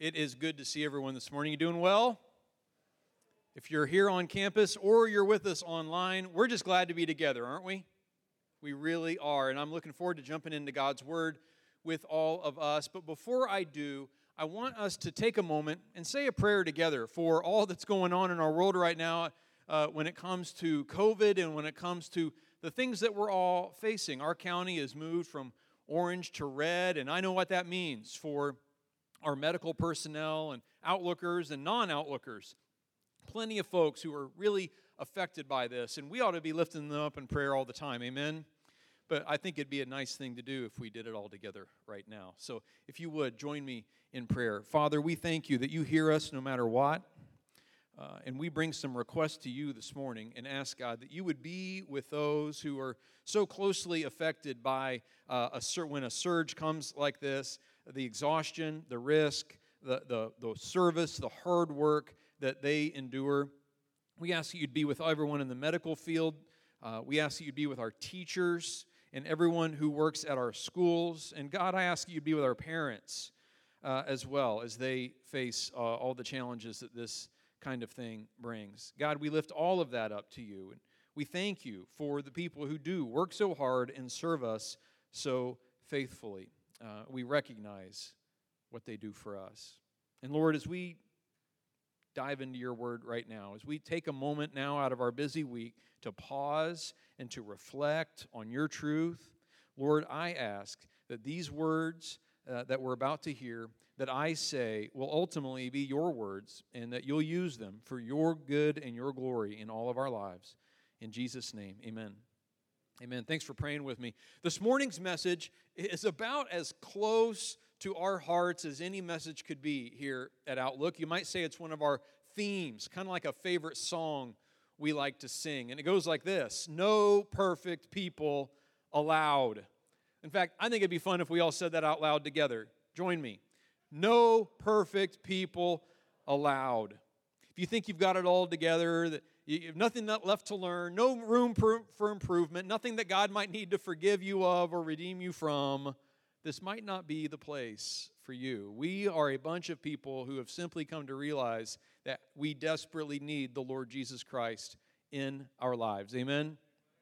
It is good to see everyone this morning. You doing well? If you're here on campus or you're with us online, we're just glad to be together, aren't we? We really are, and I'm looking forward to jumping into God's Word with all of us. But before I do, I want us to take a moment and say a prayer together for all that's going on in our world right now when it comes to COVID and when it comes to the things that we're all facing. Our county has moved from orange to red, and I know what that means for our medical personnel and outlookers and non-outlookers. Plenty of folks who are really affected by this, and we ought to be lifting them up in prayer all the time, amen? But I think it'd be a nice thing to do if we did it all together right now. So if you would, join me in prayer. Father, we thank you that you hear us no matter what, and we bring some requests to you this morning and ask, God, that you would be with those who are so closely affected by when a surge comes like this, the exhaustion, the risk, the service, the hard work that they endure. We ask that you'd be with everyone in the medical field. We ask that you'd be with our teachers and everyone who works at our schools. And God, I ask that you'd be with our parents as well as they face all the challenges that this kind of thing brings. God, we lift all of that up to you. And we thank you for the people who do work so hard and serve us so faithfully. We recognize what they do for us. And Lord, as we dive into your word right now, as we take a moment now out of our busy week to pause and to reflect on your truth, Lord, I ask that these words that we're about to hear, that I say, will ultimately be your words, and that you'll use them for your good and your glory in all of our lives. In Jesus' name, amen. Amen. Thanks for praying with me. This morning's message is about as close to our hearts as any message could be here at Outlook. You might say it's one of our themes, kind of like a favorite song we like to sing. And it goes like this: no perfect people allowed. In fact, I think it'd be fun if we all said that out loud together. Join me. No perfect people allowed. If you think you've got it all together, that you have nothing left to learn, no room for improvement, nothing that God might need to forgive you of or redeem you from, this might not be the place for you. We are a bunch of people who have simply come to realize that we desperately need the Lord Jesus Christ in our lives. Amen?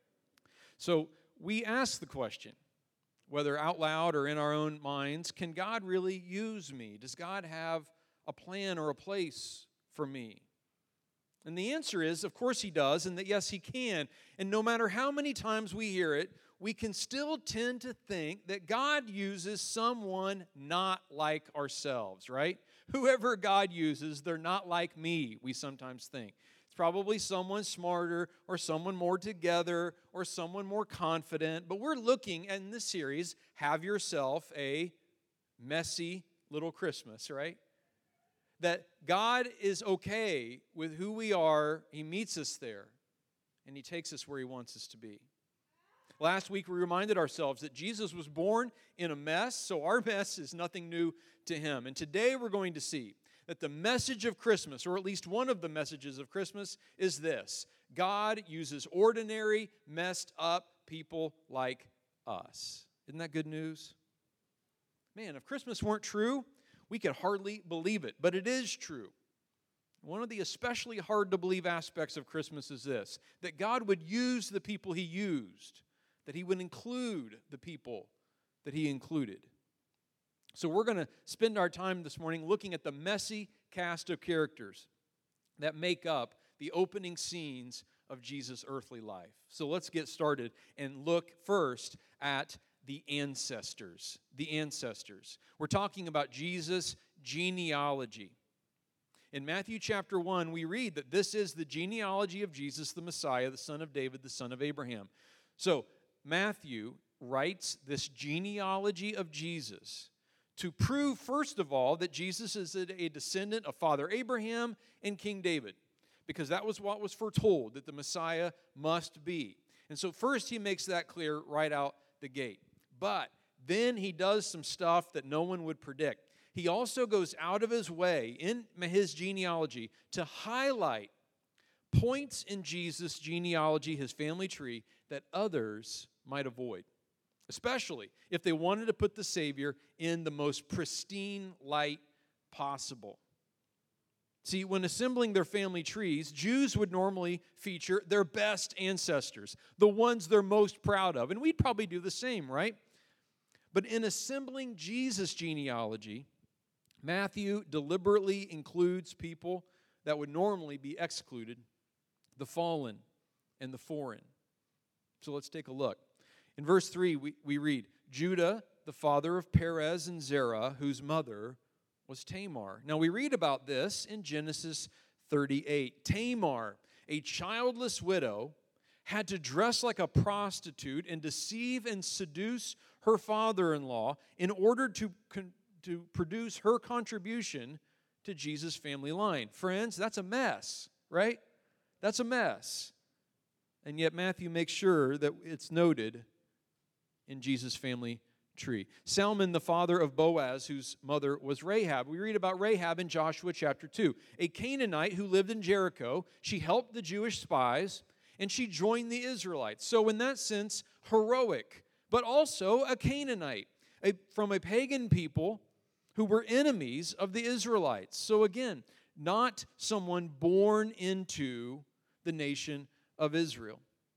So we ask the question, whether out loud or in our own minds, can God really use me? Does God have a plan or a place for me? And the answer is, of course He does, and that yes, He can. And no matter how many times we hear it, we can still tend to think that God uses someone not like ourselves, right? Whoever God uses, they're not like me, we sometimes think. It's probably someone smarter or someone more together or someone more confident. But we're looking in this series, Have Yourself a Messy Little Christmas, right? That God is okay with who we are. He meets us there, and He takes us where He wants us to be. Last week, we reminded ourselves that Jesus was born in a mess, so our mess is nothing new to Him. And today, we're going to see that the message of Christmas, or at least one of the messages of Christmas, is this: God uses ordinary, messed up people like us. Isn't that good news? Man, if Christmas weren't true, we could hardly believe it, but it is true. One of the especially hard to believe aspects of Christmas is this: that God would use the people He used, that He would include the people that He included. So we're going to spend our time this morning looking at the messy cast of characters that make up the opening scenes of Jesus' earthly life. So let's get started and look first at the ancestors. The ancestors. We're talking about Jesus' genealogy. In Matthew chapter 1, we read that this is the genealogy of Jesus, the Messiah, the son of David, the son of Abraham. So Matthew writes this genealogy of Jesus to prove, first of all, that Jesus is a descendant of Father Abraham and King David, because that was what was foretold, that the Messiah must be. And so first he makes that clear right out the gate. But then he does some stuff that no one would predict. He also goes out of his way in his genealogy to highlight points in Jesus' genealogy, his family tree, that others might avoid, especially if they wanted to put the Savior in the most pristine light possible. See, when assembling their family trees, Jews would normally feature their best ancestors, the ones they're most proud of. And we'd probably do the same, right? But in assembling Jesus' genealogy, Matthew deliberately includes people that would normally be excluded, the fallen and the foreign. So let's take a look. In verse 3, we read, Judah, the father of Perez and Zerah, whose mother was Tamar. Now we read about this in Genesis 38. Tamar, a childless widow, had to dress like a prostitute and deceive and seduce her father-in-law in order to produce her contribution to Jesus' family line. Friends, that's a mess, right? That's a mess. And yet Matthew makes sure that it's noted in Jesus' family tree. Salmon, the father of Boaz, whose mother was Rahab. We read about Rahab in Joshua chapter 2. A Canaanite who lived in Jericho. She helped the Jewish spies, and she joined the Israelites. So in that sense, heroic, but also a Canaanite, from a pagan people who were enemies of the Israelites. So again, not someone born into the nation of Israel.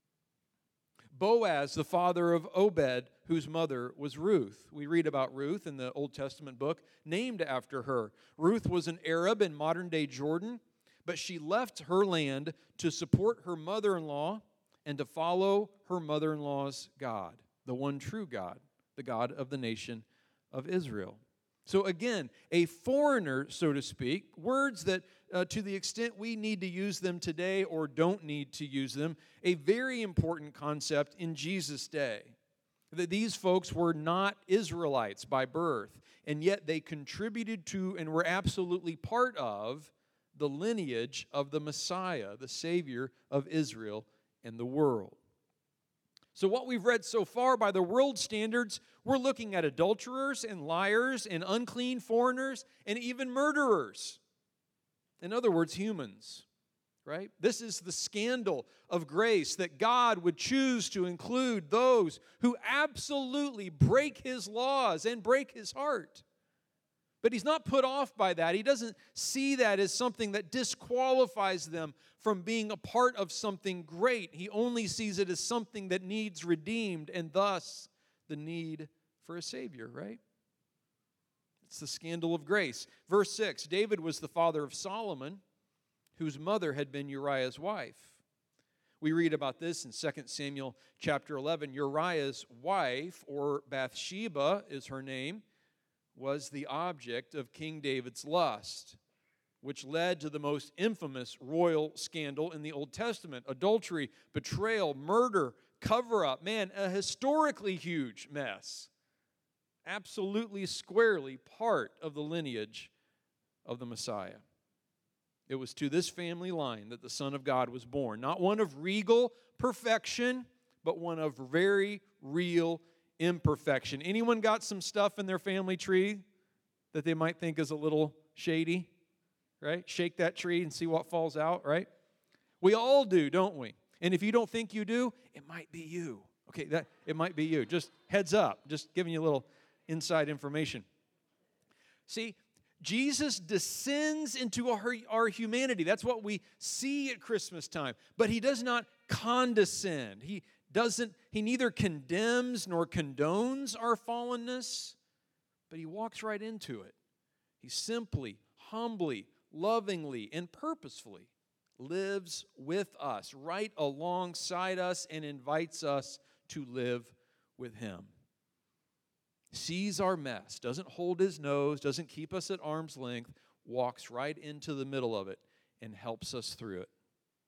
Boaz, the father of Obed, whose mother was Ruth. We read about Ruth in the Old Testament book, named after her. Ruth was an Arab in modern-day Jordan, but she left her land to support her mother-in-law and to follow her mother-in-law's God, the one true God, the God of the nation of Israel. So again, a foreigner, so to speak, words that to the extent we need to use them today or don't need to use them, a very important concept in Jesus' day. That these folks were not Israelites by birth, and yet they contributed to and were absolutely part of the lineage of the Messiah, the Savior of Israel and the world. So what we've read so far by the world standards, we're looking at adulterers and liars and unclean foreigners and even murderers. In other words, humans, right? This is the scandal of grace, that God would choose to include those who absolutely break His laws and break His heart. But He's not put off by that. He doesn't see that as something that disqualifies them from being a part of something great. He only sees it as something that needs redeemed, and thus the need for a Savior, right? It's the scandal of grace. Verse 6, David was the father of Solomon, whose mother had been Uriah's wife. We read about this in 2 Samuel chapter 11. Uriah's wife, or Bathsheba is her name, was the object of King David's lust, which led to the most infamous royal scandal in the Old Testament: adultery, betrayal, murder, cover-up. Man, a historically huge mess. Absolutely squarely part of the lineage of the Messiah. It was to this family line that the Son of God was born. Not one of regal perfection, but one of very real imperfection. Anyone got some stuff in their family tree that they might think is a little shady? Right? Shake that tree and see what falls out, right? We all do, don't we? And if you don't think you do, it might be you. Okay, it might be you. Just heads up, just giving you a little inside information. See, Jesus descends into our humanity. That's what we see at Christmas time. But He does not condescend. He neither condemns nor condones our fallenness, but He walks right into it. He simply, humbly, lovingly, and purposefully lives with us, right alongside us, and invites us to live with Him. Sees our mess, doesn't hold His nose, doesn't keep us at arm's length, walks right into the middle of it and helps us through it.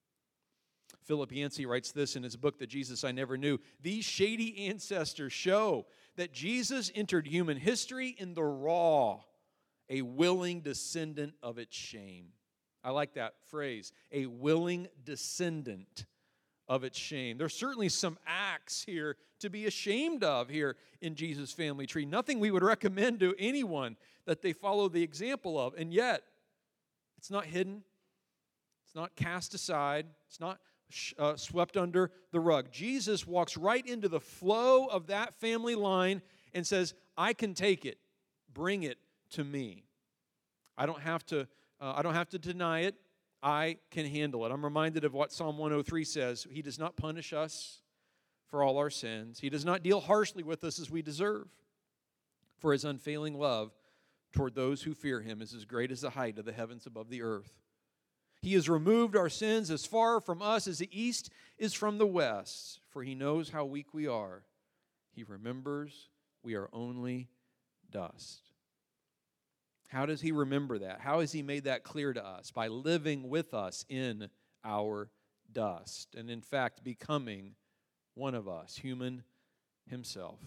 Philip Yancey writes this in his book, The Jesus I Never Knew. These shady ancestors show that Jesus entered human history in the raw, a willing descendant of its shame. I like that phrase, a willing descendant of its shame. There's certainly some acts here to be ashamed of here in Jesus' family tree. Nothing we would recommend to anyone that they follow the example of. And yet, it's not hidden. It's not cast aside. It's not swept under the rug. Jesus walks right into the flow of that family line and says, I can take it. Bring it to me. I don't have to deny it. I can handle it. I'm reminded of what Psalm 103 says. He does not punish us for all our sins. He does not deal harshly with us as we deserve. For his unfailing love toward those who fear him is as great as the height of the heavens above the earth. He has removed our sins as far from us as the east is from the west. For he knows how weak we are. He remembers we are only dust. How does he remember that? How has he made that clear to us? By living with us in our dust. And in fact, becoming one of us, human himself.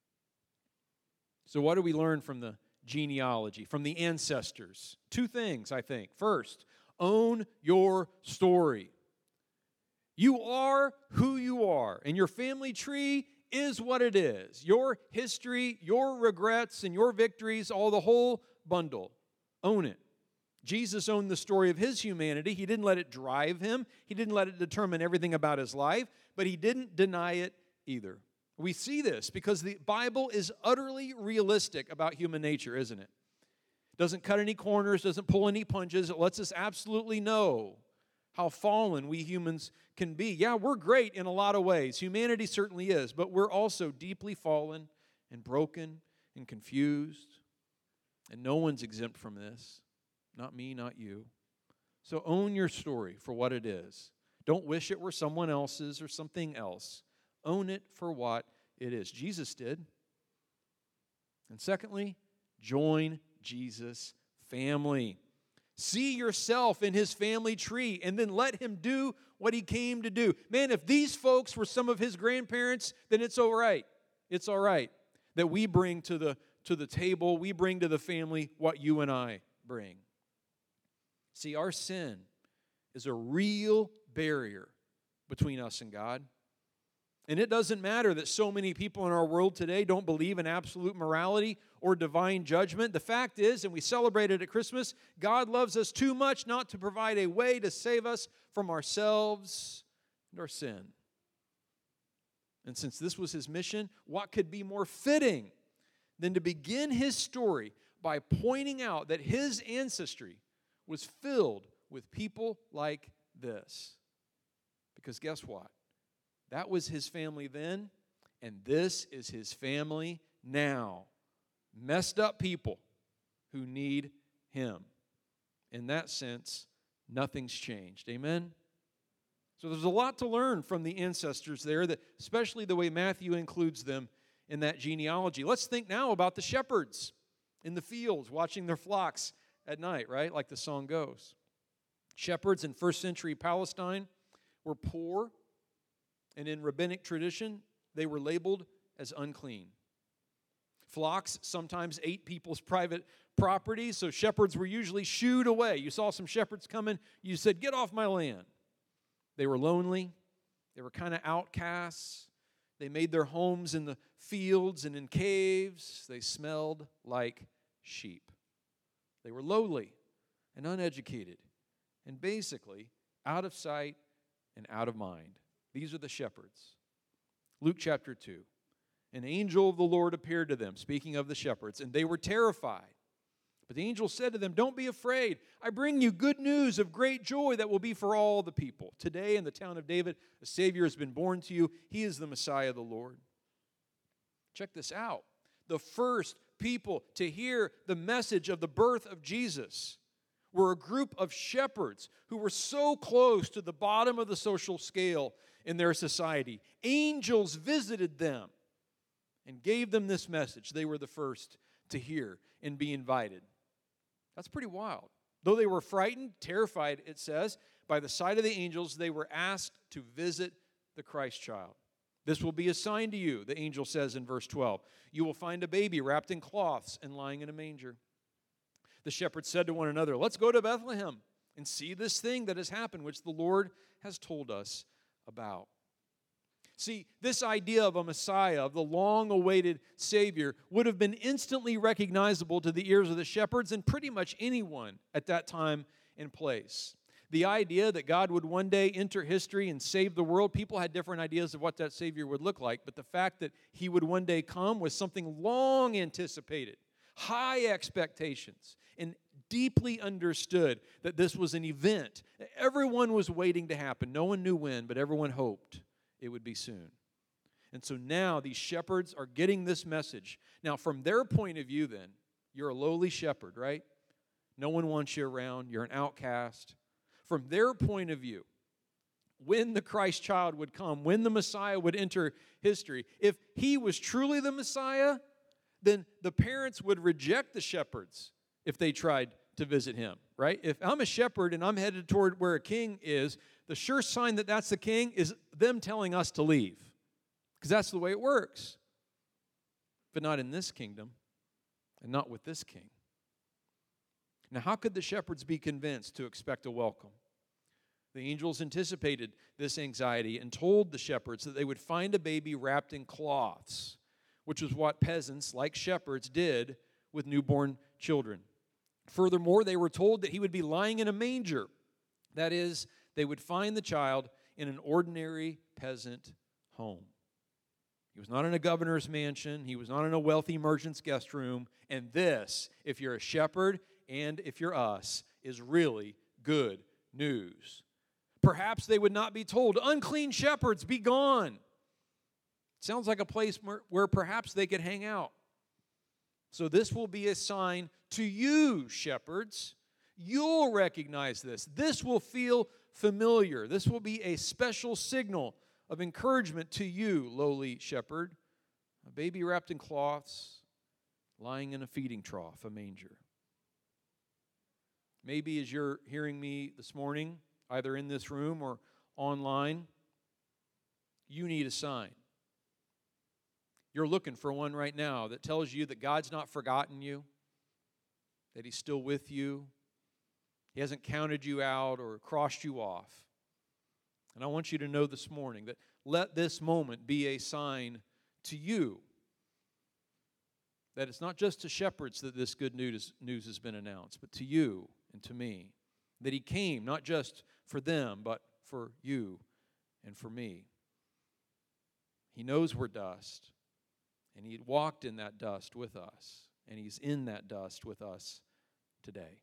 So what do we learn from the genealogy, from the ancestors? Two things, I think. First, own your story. You are who you are, and your family tree is what it is. Your history, your regrets, and your victories, all the whole bundle. Own it. Jesus owned the story of his humanity. He didn't let it drive him. He didn't let it determine everything about his life, but he didn't deny it either. We see this because the Bible is utterly realistic about human nature, isn't it? Doesn't cut any corners, doesn't pull any punches. It lets us absolutely know how fallen we humans can be. Yeah, we're great in a lot of ways. Humanity certainly is, but we're also deeply fallen and broken and confused. And no one's exempt from this. Not me, not you. So own your story for what it is. Don't wish it were someone else's or something else. Own it for what it is. Jesus did. And secondly, join Jesus' family. See yourself in his family tree and then let him do what he came to do. Man, if these folks were some of his grandparents, then it's all right. It's all right that we bring to the table, we bring to the family what you and I bring. See, our sin is a real barrier between us and God. And it doesn't matter that so many people in our world today don't believe in absolute morality or divine judgment. The fact is, and we celebrate it at Christmas, God loves us too much not to provide a way to save us from ourselves and our sin. And since this was his mission, what could be more fitting than to begin his story by pointing out that his ancestry was filled with people like this? Because guess what? That was his family then, and this is his family now. Messed up people who need him. In that sense, nothing's changed. Amen? So there's a lot to learn from the ancestors there, that especially the way Matthew includes them in that genealogy. Let's think now about the shepherds in the fields watching their flocks at night, right? Like the song goes. Shepherds in first century Palestine were poor, and in rabbinic tradition, they were labeled as unclean. Flocks sometimes ate people's private property, so shepherds were usually shooed away. You saw some shepherds coming, you said, "Get off my land." They were lonely. They were kind of outcasts. They made their homes in the fields and in caves. They smelled like sheep. They were lowly and uneducated and basically out of sight and out of mind. These are the shepherds. Luke chapter 2. An angel of the Lord appeared to them, speaking of the shepherds, and they were terrified. But the angel said to them, "Don't be afraid. I bring you good news of great joy that will be for all the people. Today in the town of David, a Savior has been born to you. He is the Messiah, the Lord." Check this out. The first people to hear the message of the birth of Jesus were a group of shepherds who were so close to the bottom of the social scale in their society. Angels visited them and gave them this message. They were the first to hear and be invited. That's pretty wild. Though they were frightened, terrified, it says, by the sight of the angels, they were asked to visit the Christ child. "This will be a sign to you," the angel says in verse 12. "You will find a baby wrapped in cloths and lying in a manger." The shepherds said to one another, "Let's go to Bethlehem and see this thing that has happened, which the Lord has told us about." See, this idea of a Messiah, of the long-awaited Savior, would have been instantly recognizable to the ears of the shepherds and pretty much anyone at that time and place. The idea that God would one day enter history and save the world, people had different ideas of what that Savior would look like, but the fact that he would one day come was something long anticipated, high expectations, and deeply understood that this was an event that everyone was waiting to happen. No one knew when, but everyone hoped it would be soon. And so now these shepherds are getting this message. Now, from their point of view then, you're a lowly shepherd, right? No one wants you around. You're an outcast. From their point of view, when the Christ child would come, when the Messiah would enter history, if he was truly the Messiah, then the parents would reject the shepherds if they tried to visit him, right? If I'm a shepherd and I'm headed toward where a king is, the sure sign that that's the king is them telling us to leave, because that's the way it works. But not in this kingdom and not with this king. Now, how could the shepherds be convinced to expect a welcome? The angels anticipated this anxiety and told the shepherds that they would find a baby wrapped in cloths, which was what peasants, like shepherds, did with newborn children. Furthermore, they were told that he would be lying in a manger. That is, they would find the child in an ordinary peasant home. He was not in a governor's mansion. He was not in a wealthy merchant's guest room. And this, if you're a shepherd and if you're us, is really good news. Perhaps they would not be told, unclean shepherds, be gone. Sounds like a place where perhaps they could hang out. So this will be a sign to you, shepherds. You'll recognize this. This will feel familiar. This will be a special signal of encouragement to you, lowly shepherd. A baby wrapped in cloths, lying in a feeding trough, a manger. Maybe as you're hearing me this morning, either in this room or online, you need a sign. You're looking for one right now that tells you that God's not forgotten you, that He's still with you. He hasn't counted you out or crossed you off. And I want you to know this morning that let this moment be a sign to you that it's not just to shepherds that this good news has been announced, but to you and to me. That He came not just for them, but for you and for me. He knows we're dust, and He walked in that dust with us, and He's in that dust with us today.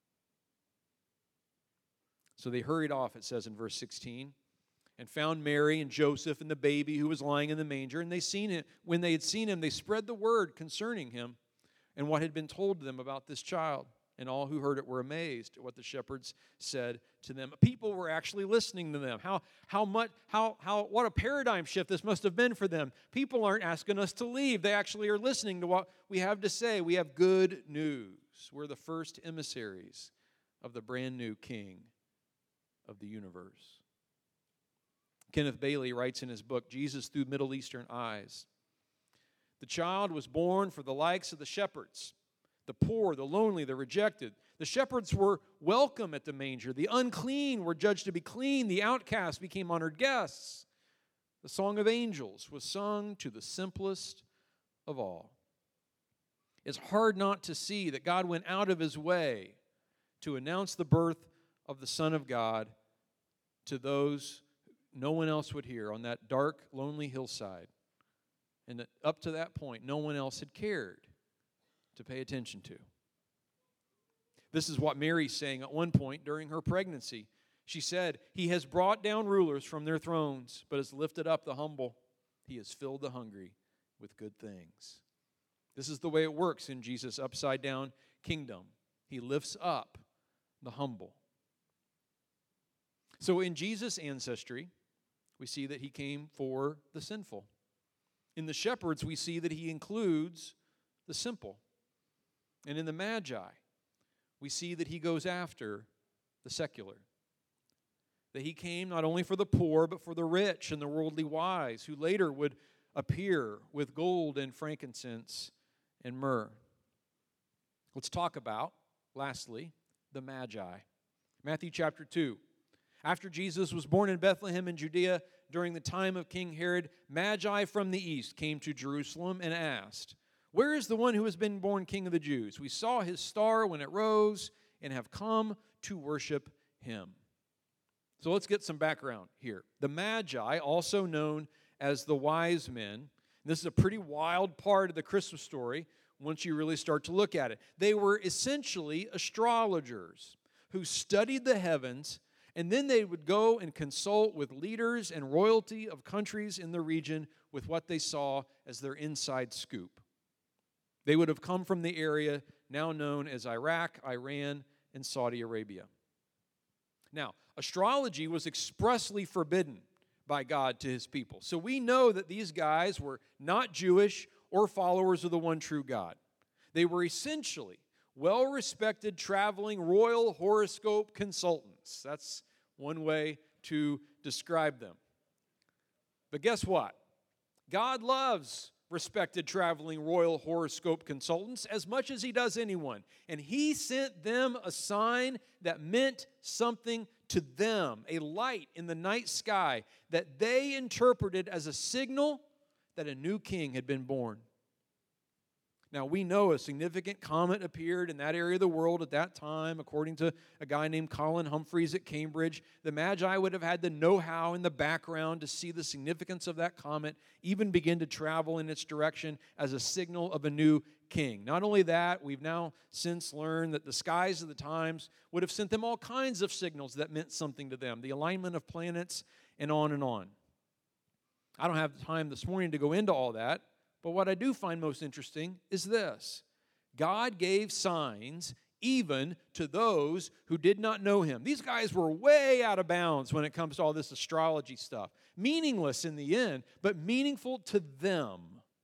So they hurried off, it says in verse 16, and found Mary and Joseph and the baby who was lying in the manger. And when they had seen him, they spread the word concerning him and what had been told to them about this child. And all who heard it were amazed at what the shepherds said to them. People were actually listening to them. What a paradigm shift this must have been for them. People aren't asking us to leave. They actually are listening to what we have to say. We have good news. We're the first emissaries of the brand new King of the universe. Kenneth Bailey writes in his book, Jesus Through Middle Eastern Eyes, the child was born for the likes of the shepherds, the poor, the lonely, the rejected. The shepherds were welcome at the manger. The unclean were judged to be clean. The outcasts became honored guests. The song of angels was sung to the simplest of all. It's hard not to see that God went out of His way to announce the birth of the Son of God to those no one else would hear on that dark, lonely hillside. And that up to that point, no one else had cared to pay attention to. This is what Mary's saying at one point during her pregnancy. She said, He has brought down rulers from their thrones, but has lifted up the humble. He has filled the hungry with good things. This is the way it works in Jesus' upside-down kingdom. He lifts up the humble. So in Jesus' ancestry, we see that He came for the sinful. In the shepherds, we see that He includes the simple. And in the Magi, we see that He goes after the secular. That He came not only for the poor, but for the rich and the worldly wise, who later would appear with gold and frankincense and myrrh. Let's talk about, lastly, the Magi. Matthew chapter 2. After Jesus was born in Bethlehem in Judea during the time of King Herod, Magi from the east came to Jerusalem and asked, Where is the one who has been born King of the Jews? We saw his star when it rose and have come to worship him. So let's get some background here. The Magi, also known as the wise men, This is a pretty wild part of the Christmas story once you really start to look at it. They were essentially astrologers who studied the heavens, and then they would go and consult with leaders and royalty of countries in the region with what they saw as their inside scoop. They would have come from the area now known as Iraq, Iran, and Saudi Arabia. Now, astrology was expressly forbidden by God to his people. So we know that these guys were not Jewish or followers of the one true God. They were essentially well-respected traveling royal horoscope consultants. That's one way to describe them. But guess what? God loves respected traveling royal horoscope consultants as much as he does anyone. And he sent them a sign that meant something to them, a light in the night sky that they interpreted as a signal that a new king had been born. Now, we know a significant comet appeared in that area of the world at that time, according to a guy named Colin Humphreys at Cambridge. The Magi would have had the know-how in the background to see the significance of that comet, even begin to travel in its direction as a signal of a new king. Not only that, we've now since learned that the skies of the times would have sent them all kinds of signals that meant something to them, the alignment of planets, and on and on. I don't have time this morning to go into all that. But what I do find most interesting is this. God gave signs even to those who did not know him. These guys were way out of bounds when it comes to all this astrology stuff. Meaningless in the end, but meaningful to them.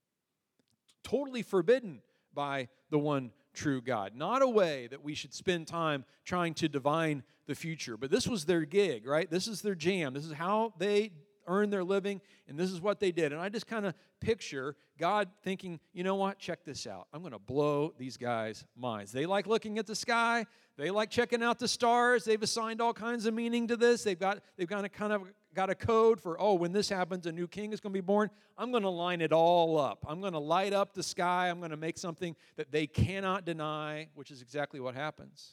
Totally forbidden by the one true God. Not a way that we should spend time trying to divine the future. But this was their gig, right? This is their jam. This is how they earn their living, and this is what they did. And I just kind of picture God thinking, you know what, check this out. I'm going to blow these guys' minds. They like looking at the sky. They like checking out the stars. They've assigned all kinds of meaning to this. They've got a code for, when this happens, a new king is going to be born. I'm going to line it all up. I'm going to light up the sky. I'm going to make something that they cannot deny, which is exactly what happens.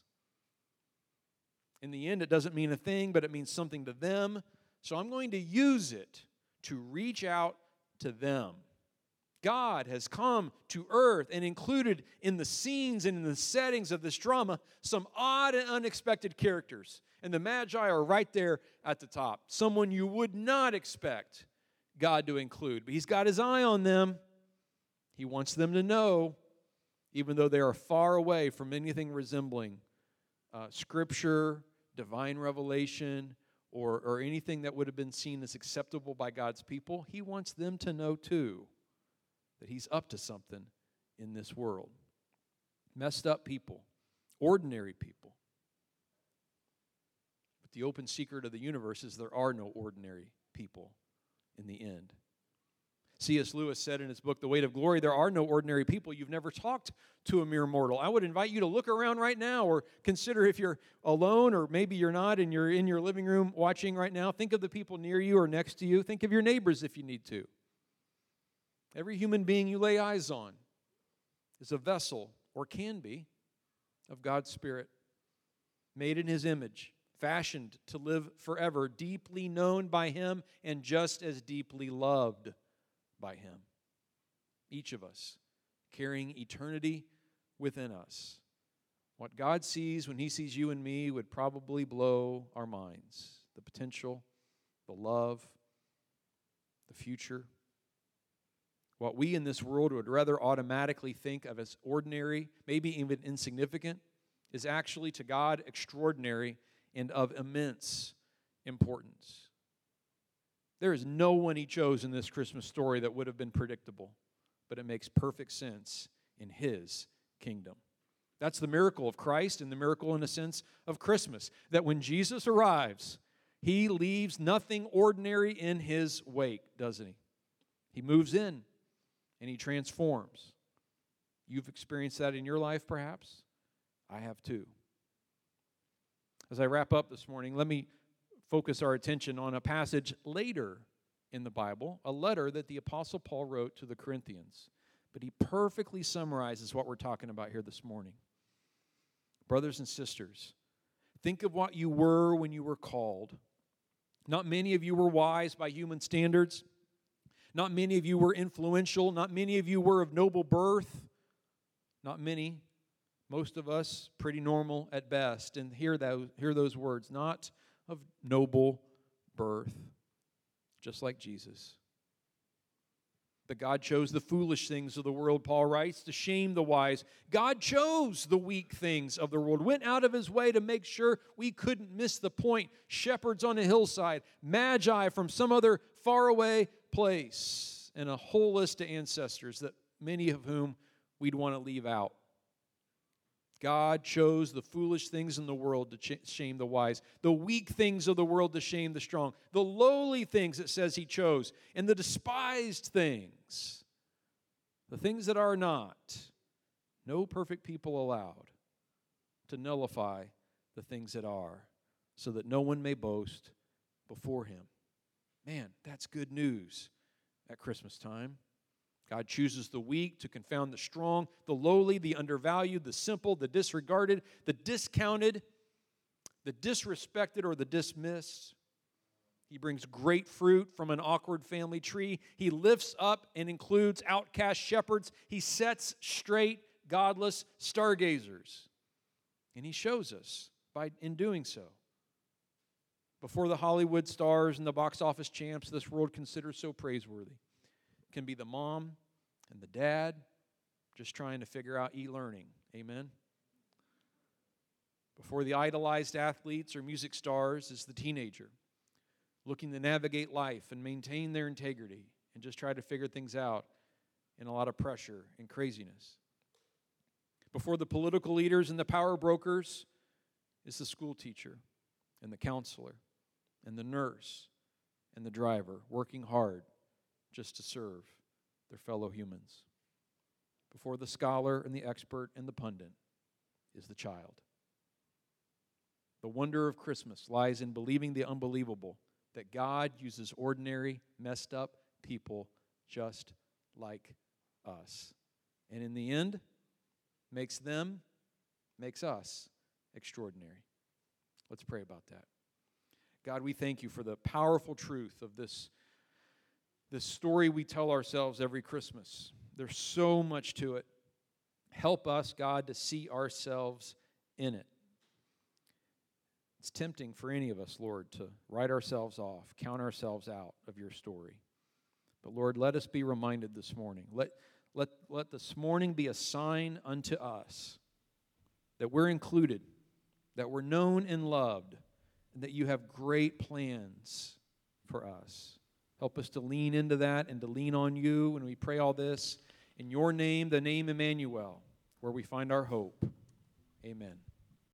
In the end, it doesn't mean a thing, but it means something to them. So I'm going to use it to reach out to them. God has come to earth and included in the scenes and in the settings of this drama some odd and unexpected characters. And the Magi are right there at the top. Someone you would not expect God to include. But he's got his eye on them. He wants them to know, even though they are far away from anything resembling Scripture, divine revelation, or anything that would have been seen as acceptable by God's people, he wants them to know too that he's up to something in this world. Messed up people, ordinary people. But the open secret of the universe is there are no ordinary people in the end. C.S. Lewis said in his book, The Weight of Glory, there are no ordinary people. You've never talked to a mere mortal. I would invite you to look around right now or consider if you're alone or maybe you're not and you're in your living room watching right now. Think of the people near you or next to you. Think of your neighbors if you need to. Every human being you lay eyes on is a vessel, or can be, of God's Spirit, made in his image, fashioned to live forever, deeply known by him and just as deeply loved by him. Each of us carrying eternity within us. What God sees when he sees you and me would probably blow our minds. The potential, the love, the future. What we in this world would rather automatically think of as ordinary, maybe even insignificant, is actually to God extraordinary and of immense importance. There is no one he chose in this Christmas story that would have been predictable, but it makes perfect sense in his kingdom. That's the miracle of Christ and the miracle, in a sense, of Christmas, that when Jesus arrives, he leaves nothing ordinary in his wake, doesn't he? He moves in and he transforms. You've experienced that in your life, perhaps? I have too. As I wrap up this morning, let me focus our attention on a passage later in the Bible, a letter that the Apostle Paul wrote to the Corinthians. But he perfectly summarizes what we're talking about here this morning. Brothers and sisters, think of what you were when you were called. Not many of you were wise by human standards. Not many of you were influential. Not many of you were of noble birth. Not many. Most of us pretty normal at best. And hear those words. Not of noble birth. Just like Jesus. But God chose the foolish things of the world, Paul writes, to shame the wise. God chose the weak things of the world, went out of his way to make sure we couldn't miss the point. Shepherds on a hillside, magi from some other faraway place, and a whole list of ancestors that many of whom we'd want to leave out. God chose the foolish things in the world to shame the wise, the weak things of the world to shame the strong, the lowly things, it says he chose, and the despised things, the things that are not, no perfect people allowed, to nullify the things that are, so that no one may boast before him. Man, that's good news at Christmas time. God chooses the weak to confound the strong, the lowly, the undervalued, the simple, the disregarded, the discounted, the disrespected, or the dismissed. He brings great fruit from an awkward family tree. He lifts up and includes outcast shepherds. He sets straight godless stargazers. And he shows us in doing so. Before the Hollywood stars and the box office champs this world considers so praiseworthy. Can be the mom and the dad just trying to figure out e-learning. Amen? Before the idolized athletes or music stars is the teenager looking to navigate life and maintain their integrity and just try to figure things out in a lot of pressure and craziness. Before the political leaders and the power brokers is the school teacher and the counselor and the nurse and the driver working hard just to serve their fellow humans. Before the scholar and the expert and the pundit is the child. The wonder of Christmas lies in believing the unbelievable, that God uses ordinary, messed up people just like us. And in the end, makes us extraordinary. Let's pray about that. God, we thank you for the powerful truth of this story we tell ourselves every Christmas. There's so much to it. Help us, God, to see ourselves in it. It's tempting for any of us, Lord, to write ourselves off, count ourselves out of your story. But Lord, let us be reminded this morning. Let this morning be a sign unto us that we're included, that we're known and loved, and that you have great plans for us. Help us to lean into that and to lean on you when we pray all this. In your name, the name Emmanuel, where we find our hope.